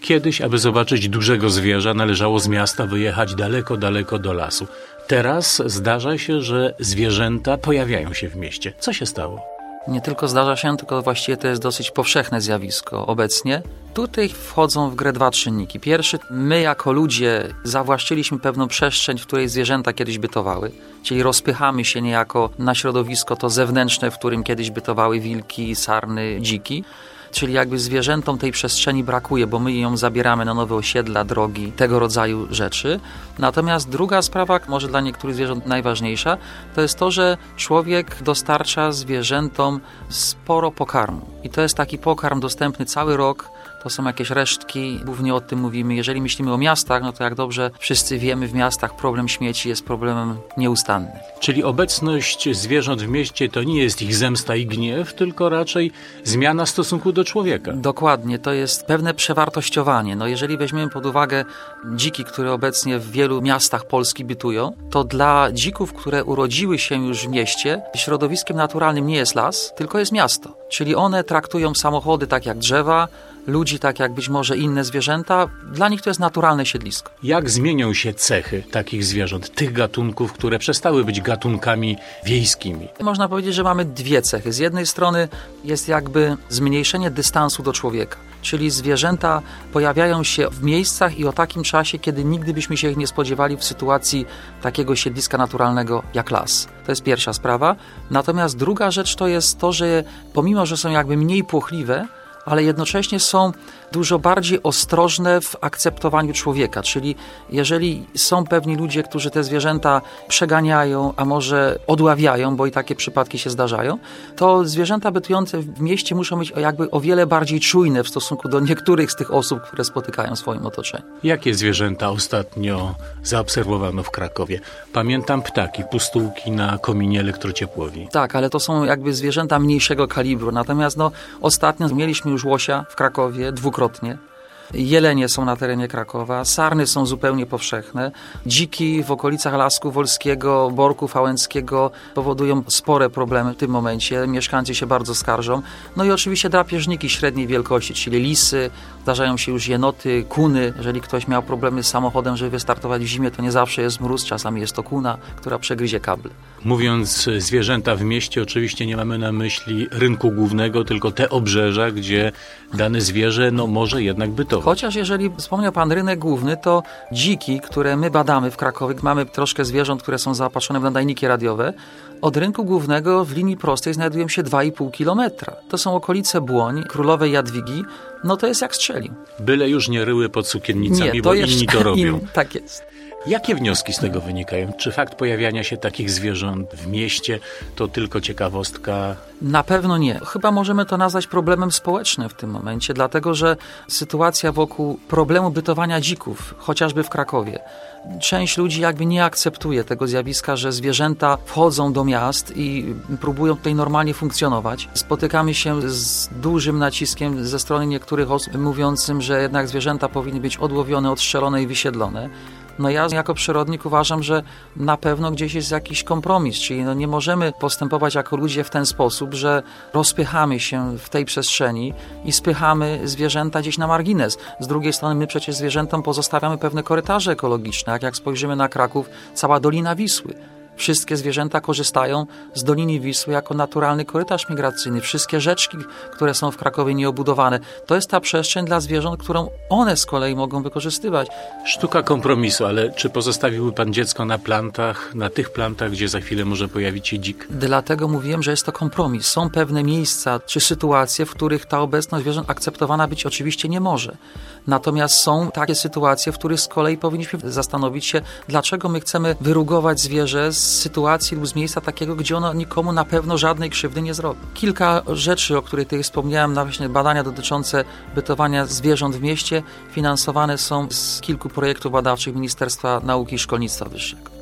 Kiedyś, aby zobaczyć dużego zwierza, należało z miasta wyjechać daleko, daleko do lasu. Teraz zdarza się, że zwierzęta pojawiają się w mieście. Co się stało? Nie tylko zdarza się, tylko właściwie to jest dosyć powszechne zjawisko obecnie. Tutaj wchodzą w grę dwa czynniki. Pierwszy, my jako ludzie zawłaszczyliśmy pewną przestrzeń, w której zwierzęta kiedyś bytowały, czyli rozpychamy się niejako na środowisko to zewnętrzne, w którym kiedyś bytowały wilki, sarny, dziki. Czyli jakby zwierzętom tej przestrzeni brakuje, bo my ją zabieramy na nowe osiedla, drogi, tego rodzaju rzeczy. Natomiast druga sprawa, może dla niektórych zwierząt najważniejsza, to jest to, że człowiek dostarcza zwierzętom sporo pokarmu. I to jest taki pokarm dostępny cały rok. To są jakieś resztki, głównie o tym mówimy. Jeżeli myślimy o miastach, no to jak dobrze wszyscy wiemy, w miastach problem śmieci jest problemem nieustannym. Czyli obecność zwierząt w mieście to nie jest ich zemsta i gniew, tylko raczej zmiana stosunku do człowieka. Dokładnie, to jest pewne przewartościowanie. No jeżeli weźmiemy pod uwagę dziki, które obecnie w wielu miastach Polski bytują, to dla dzików, które urodziły się już w mieście, środowiskiem naturalnym nie jest las, tylko jest miasto. Czyli one traktują samochody tak jak drzewa, ludzi tak jak być może inne zwierzęta. Dla nich to jest naturalne siedlisko. Jak zmienią się cechy takich zwierząt, tych gatunków, które przestały być gatunkami wiejskimi? Można powiedzieć, że mamy dwie cechy. Z jednej strony jest jakby zmniejszenie dystansu do człowieka, czyli zwierzęta pojawiają się w miejscach i o takim czasie, kiedy nigdy byśmy się ich nie spodziewali w sytuacji takiego siedliska naturalnego jak las. To jest pierwsza sprawa. Natomiast druga rzecz to jest to, że pomimo, że są jakby mniej płochliwe, ale jednocześnie są dużo bardziej ostrożne w akceptowaniu człowieka. Czyli jeżeli są pewni ludzie, którzy te zwierzęta przeganiają, a może odławiają, bo i takie przypadki się zdarzają, to zwierzęta bytujące w mieście muszą być jakby o wiele bardziej czujne w stosunku do niektórych z tych osób, które spotykają w swoim otoczeniu. Jakie zwierzęta ostatnio zaobserwowano w Krakowie? Pamiętam ptaki, pustułki na kominie elektrociepłowni. Tak, ale to są jakby zwierzęta mniejszego kalibru. Natomiast ostatnio mieliśmy już łosia w Krakowie dwukrotnie. Jelenie są na terenie Krakowa, sarny są zupełnie powszechne, dziki w okolicach Lasku Wolskiego, Borku Fałęckiego powodują spore problemy w tym momencie, mieszkańcy się bardzo skarżą. No i oczywiście drapieżniki średniej wielkości, czyli lisy, zdarzają się już jenoty, kuny. Jeżeli ktoś miał problemy z samochodem, żeby wystartować w zimie, to nie zawsze jest mróz, czasami jest to kuna, która przegryzie kable. Mówiąc zwierzęta w mieście, oczywiście nie mamy na myśli rynku głównego, tylko te obrzeża, gdzie dane zwierzę może jednak bytować. Chociaż jeżeli wspomniał pan rynek główny, to dziki, które my badamy w Krakowie, mamy troszkę zwierząt, które są zaopatrzone w nadajniki radiowe, od rynku głównego w linii prostej znajdują się 2,5 kilometra. To są okolice Błoń, Królowej Jadwigi, to jest jak strzelił. Byle już nie ryły pod sukiennicami, nie, bo inni to robią. Tak jest. Jakie wnioski z tego wynikają? Czy fakt pojawiania się takich zwierząt w mieście to tylko ciekawostka? Na pewno nie. Chyba możemy to nazwać problemem społecznym w tym momencie, dlatego że sytuacja wokół problemu bytowania dzików, chociażby w Krakowie, część ludzi jakby nie akceptuje tego zjawiska, że zwierzęta wchodzą do miast i próbują tutaj normalnie funkcjonować. Spotykamy się z dużym naciskiem ze strony niektórych osób mówiącym, że jednak zwierzęta powinny być odłowione, odstrzelone i wysiedlone. Ja jako przyrodnik uważam, że na pewno gdzieś jest jakiś kompromis, czyli nie możemy postępować jako ludzie w ten sposób, że rozpychamy się w tej przestrzeni i spychamy zwierzęta gdzieś na margines. Z drugiej strony my przecież zwierzętom pozostawiamy pewne korytarze ekologiczne, jak spojrzymy na Kraków, cała Dolina Wisły. Wszystkie zwierzęta korzystają z Doliny Wisły jako naturalny korytarz migracyjny. Wszystkie rzeczki, które są w Krakowie nieobudowane, to jest ta przestrzeń dla zwierząt, którą one z kolei mogą wykorzystywać. Sztuka kompromisu, ale czy pozostawiłby pan dziecko na plantach, na tych plantach, gdzie za chwilę może pojawić się dzik? Dlatego mówiłem, że jest to kompromis. Są pewne miejsca czy sytuacje, w których ta obecność zwierząt akceptowana być oczywiście nie może. Natomiast są takie sytuacje, w których z kolei powinniśmy zastanowić się, dlaczego my chcemy wyrugować zwierzę z sytuacji lub z miejsca takiego, gdzie ono nikomu na pewno żadnej krzywdy nie zrobi. Kilka rzeczy, o których tutaj wspomniałem, właśnie badania dotyczące bytowania zwierząt w mieście finansowane są z kilku projektów badawczych Ministerstwa Nauki i Szkolnictwa Wyższego.